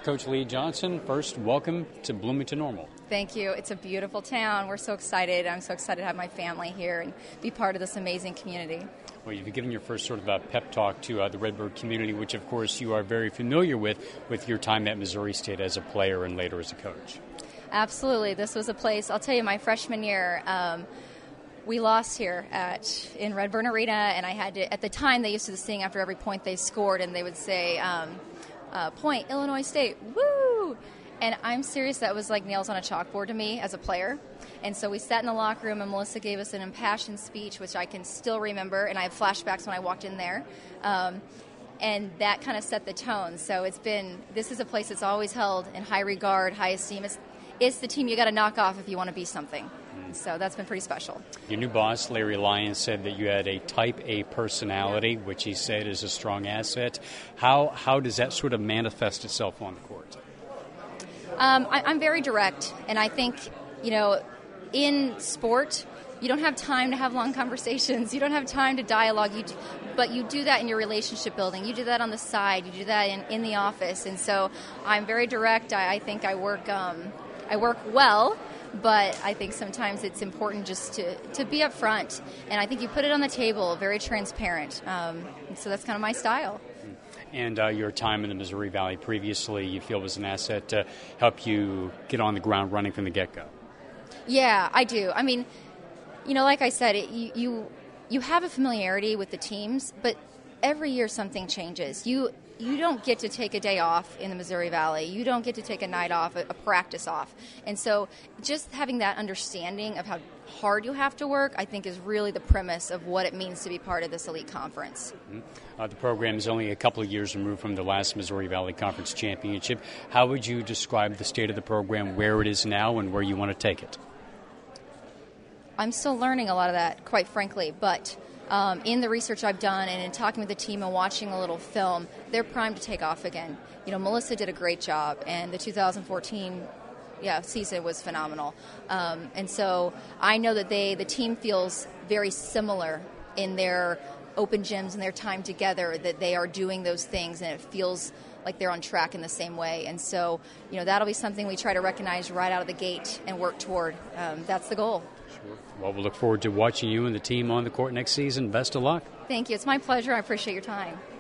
Coach Lee Johnson, first, welcome to Bloomington Normal. Thank you. It's a beautiful town. We're so excited. I'm so excited to have my family here and be part of this amazing community. Well, you've given your first sort of pep talk to the Redbird community, which, of course, you are very familiar with your time at Missouri State as a player and later as a coach. Absolutely. This was a place, I'll tell you, my freshman year, we lost here in Redburn Arena, and I had to, at the time, they used to sing after every point they scored, and they would say, point, Illinois State, woo! And I'm serious, that was like nails on a chalkboard to me as a player. And so we sat in the locker room, and Melissa gave us an impassioned speech, which I can still remember, and I have flashbacks when I walked in there. And that kind of set the tone. So this is a place that's always held in high regard, high esteem. It's the team you got to knock off if you want to be something. So that's been pretty special. Your new boss, Larry Lyons, said that you had a type A personality, which he said is a strong asset. How does that sort of manifest itself on the court? I'm very direct, and I think, in sport, you don't have time to have long conversations. You don't have time to dialogue, but you do that in your relationship building. You do that on the side. You do that in the office. And so I'm very direct. I think I work well, but I think sometimes it's important just to be up front. And I think you put it on the table, very transparent. So that's kind of my style. And your time in the Missouri Valley previously, you feel was an asset to help you get on the ground running from the get-go? Yeah, I do. I mean, like I said, you have a familiarity with the teams, but every year something changes. You don't get to take a day off in the Missouri Valley. You don't get to take a night off, a practice off. And so just having that understanding of how hard you have to work, I think, is really the premise of what it means to be part of this elite conference. Mm-hmm. The program is only a couple of years removed from the last Missouri Valley Conference Championship. How would you describe the state of the program, where it is now, and where you want to take it? I'm still learning a lot of that, quite frankly, but in the research I've done and in talking with the team and watching a little film, they're primed to take off again. Melissa did a great job, and the 2014 season was phenomenal. And so I know that the team feels very similar in their open gyms and their time together, that they are doing those things, and it feels like they're on track in the same way. And so, that'll be something we try to recognize right out of the gate and work toward. That's the goal. Sure. Well, we'll look forward to watching you and the team on the court next season. Best of luck. Thank you. It's my pleasure. I appreciate your time.